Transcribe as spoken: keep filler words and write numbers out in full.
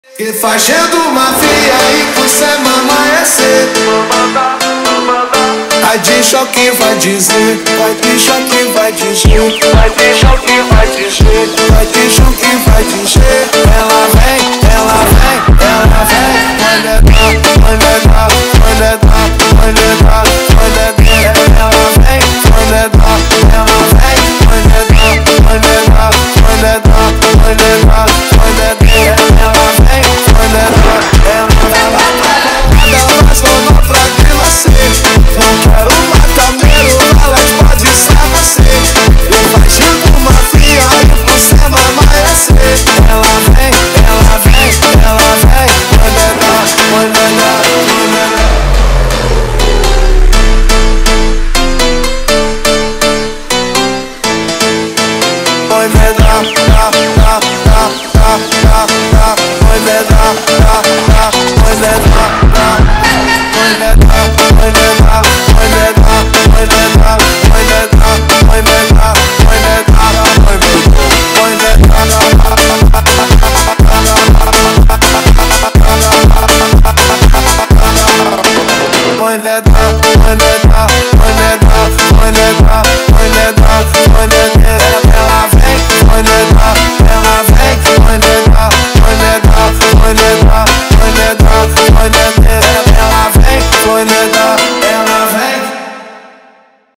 E fazendo mafia e por semana amanhecer. Vai de choque, vai dizer. Vai de choque, vai dizer. Vai de choque, vai dizer. Vai de choque, vai dizer. Ela vem, ela vem, ela vem. Quando é da, quando é da, quando é da, quando é da, quando é da. Ela vem, quando é da, ela vem. Quando é da, quando é da, quando é da, quando é da, quando é da. Ela vem, quando é da, ela vem. Ela vai sonar pra que nascer. Não quero matar meu, elas pode ser você. E vai junto uma fria e você vai amanhecer. Ela vem, ela vem, ela vem. Quando é da, quando é da, quando é da. Quando é da, da, da, da, da, da, da. Quando é da, da, da, quando é da, da. Quando é da, quando é da, quando é da, quando é da, quando é da, quando é da, quando é da, quando é da, quando é da, quando é da.